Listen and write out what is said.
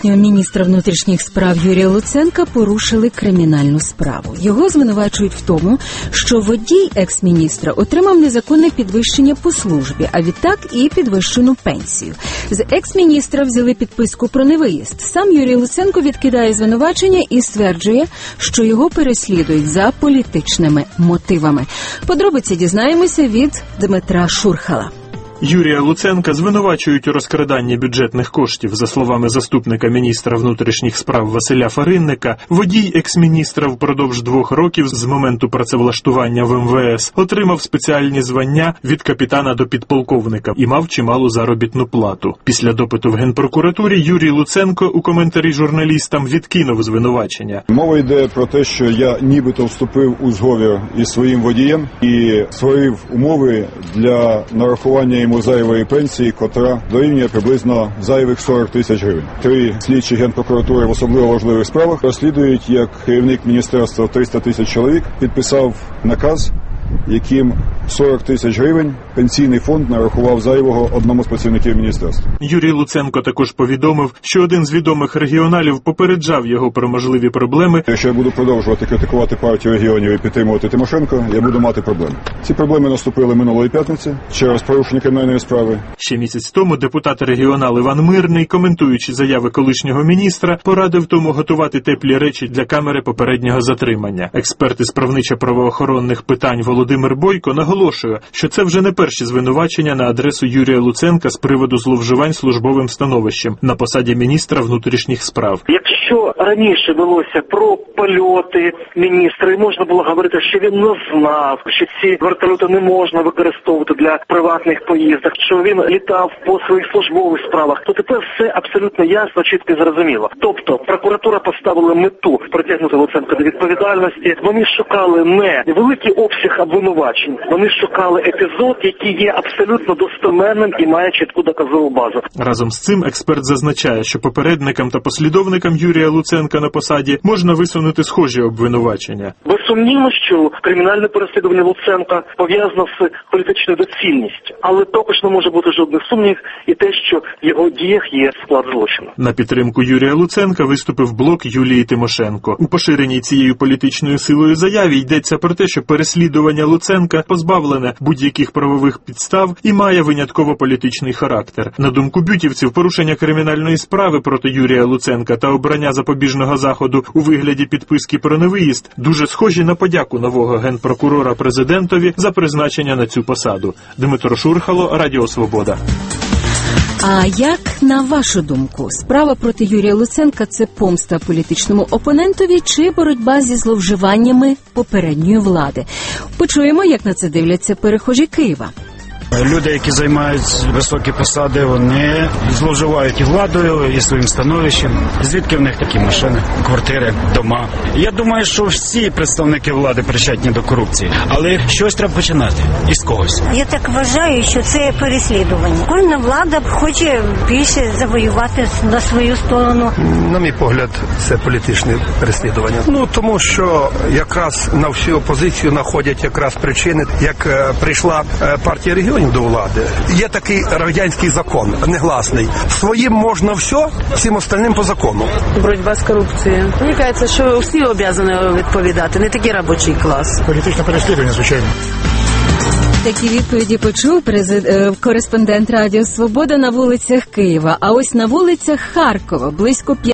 колишнього міністра внутрішніх справ Юрія Луценка порушили кримінальну справу. Його звинувачують в тому, що водій екс-міністра отримав незаконне підвищення по службі, а відтак і підвищену пенсію. З екс-міністра взяли підписку про невиїзд. Сам Юрій Луценко відкидає звинувачення і стверджує, що його переслідують за політичними мотивами. Подробиці дізнаємося від Дмитра Шурхала. Юрія Луценка звинувачують у розкраданні бюджетних коштів. За словами заступника міністра внутрішніх справ Василя Фаринника, водій екс-міністра впродовж 2 років з моменту працевлаштування в МВС отримав спеціальні звання від капітана до підполковника і мав чималу заробітну плату. Після допиту в Генпрокуратурі Юрій Луценко у коментарі журналістам відкинув звинувачення. Мова йде про те, що я нібито вступив у зговір із своїм водієм і створив умови для нарахування зайвої пенсії, котра дорівнює приблизно зайвих 40 тисяч гривень. 3 слідчі Генпрокуратури в особливо важливих справах розслідують, як керівник міністерства 300 тисяч чоловік підписав наказ, яким 40 тисяч гривень пенсійний фонд нарахував зайвого одному з працівників міністерства. Юрій Луценко також повідомив, що один з відомих регіоналів попереджав його про можливі проблеми. Якщо я буду продовжувати критикувати партію регіонів і підтримувати Тимошенко, я буду мати проблеми. Ці проблеми наступили минулої п'ятниці через порушення кримінальної справи. Ще місяць тому депутат-регіонал Іван Мирний, коментуючи заяви колишнього міністра, порадив тому готувати теплі речі для камери попереднього затримання. Експерт із правничо-правоохоронних питань Володимир Бойко наголошує, що це вже не перші звинувачення на адресу Юрія Луценка з приводу зловживань службовим становищем на посаді міністра внутрішніх справ. Якщо раніше велося про польоти міністра, і можна було говорити, що він не знав, що ці вертольоти не можна використовувати для приватних поїздок, що він літав по своїх службових справах, то тепер все абсолютно ясно, чітко і зрозуміло. Тобто прокуратура поставила мету притягнути Луценка до відповідальності. Вони шукали не великий обсяг обвинувачень, вони шукали епізод, який є абсолютно достеменним і має чітку доказову базу. Разом з цим експерт зазначає, що попередникам та послідовникам Юрія Луценка на посаді можна висунути схожі обвинувачення. Безсумнівно, що кримінальне переслідування Луценка пов'язано з політичною доцільністю, але також не може бути жодних сумнівів і те, що в його діях є склад злочину. На підтримку Юрія Луценка виступив блок Юлії Тимошенко. У поширеній цією політичною силою заяві йдеться про те, що переслідування Луценка позбавлене будь-яких правових підстав і має винятково політичний характер. На думку бютівців, порушення кримінальної справи проти Юрія Луценка та обрання запобіжного заходу у вигляді підписки про невиїзд дуже схожі на подяку нового генпрокурора президентові за призначення на цю посаду. Дмитро Шурхало, Радіо Свобода. А як, на вашу думку, справа проти Юрія Луценка – це помста політичному опонентові чи боротьба зі зловживаннями попередньої влади? Почуємо, як на це дивляться перехожі Києва. Люди, які займають високі посади, вони зловживають і владою, і своїм становищем. Звідки в них такі машини, квартири, дома? Я думаю, що всі представники влади причетні до корупції. Але щось треба починати. Із когось. Я так вважаю, що це переслідування. Кожна влада хоче більше завоювати на свою сторону. На мій погляд, це політичне переслідування. Тому що якраз на всю опозицію знаходять якраз причини, як прийшла партія регіонів до влади. Є такий радянський закон, негласний. Своїм можна все, всім остальним по закону. Боротьба з корупцією. Мені кажеться, що всі обов'язані відповідати, не тільки робочий клас. Політичне переслідування, звичайно. Такі відповіді почув кореспондент Радіо Свобода на вулицях Києва. А ось на вулицях Харкова близько